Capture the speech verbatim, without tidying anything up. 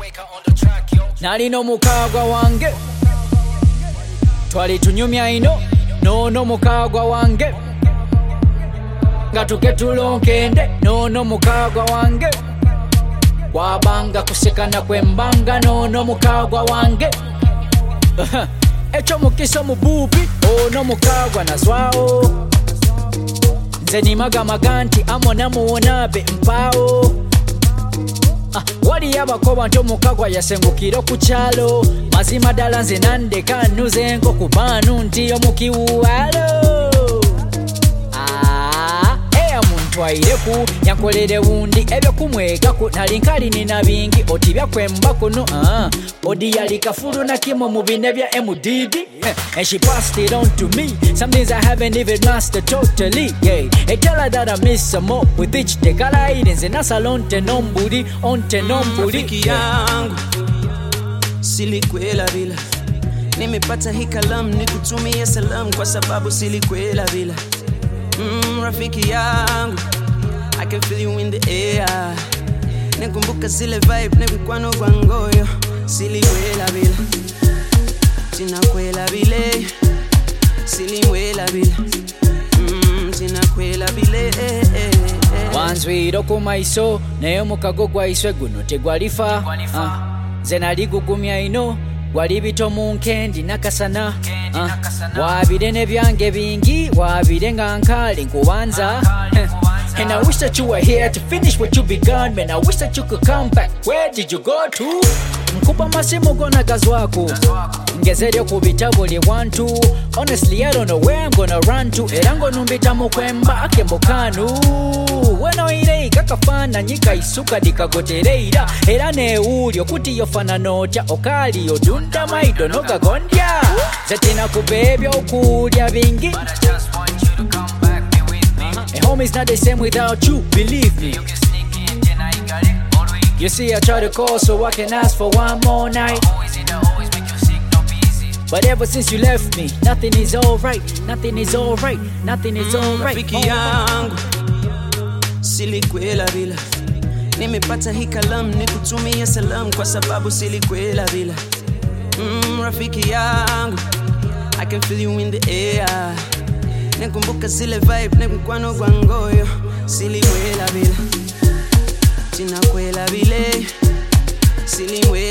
Nalino mukagwa wange twali tunyumya ino nono mukagwa wange ngatuke tulonkende nono mukagwa wange wabanga kusekana kwembanga nono mukagwa wange echo mukiso mubupi ono mukagwa naswao nze nimaga maganti amona muonabe mpao ah, wali yabakoba nti omukagwa yasengukira ku kyalo mazima ddala nze nandeka nnuze nko ku baanu nti omukiwalo twaireku yankolere wundi ebyo kumwegaku nali nkali nina bingi otibya kwemba kuno uh, odi yali kafulu na kimo mu bine bya M D D eh, and she passed it on to me some things I haven't even mastered totally yeah. I tell her that I miss some more with each day kala idenze na salon tenombuli on tenombuli rafiki yangu silikwela bila nimepata hii kalamu nikutumie salamu kwa sababu silikwela bila Mm, rafiki yangu I can feel you in the air Nekumbuka zile vibe Nekwano kwa ngoyo Siliwela bila Sinakwela bile Siliwela bila mm, Sinakwela bile eh, eh, eh. Wanzwiro kumaiso Neyo mukago gwa iswe guno tegwalifa uh, Zenali gugumya ino Walibito munkendi nakasana uh, wabire ne byange bingi wabire nga nkali nkubanza and I wish that you were here to finish what you begun man I wish that you could come back where did you go to nkupa masimu gona gazwako ngezeryo kubita buli wantu honestly I don't know where I'm gonna run to erango numbita mukwemba akembokanu weno irei kakafana nyika isuka dikagotereira era ne ulyo kuti yofana notya okali odunda maido noga gondya zetina kubebyo okulya bingi and home is not the same without you believe me you see I try to call so I can ask for one more night but ever since you left me nothing is alright nothing is alright nothing is alright rafiki yangu silikwela bila nimepata hii kalamu nikutumie salamu kwa sababu silikwela bila mm, rafiki yangu I can feel you in the air Nekumbuka zile vibe Nekwano kwa ngoyo Silikwela bila Sinakwela bile Silikwela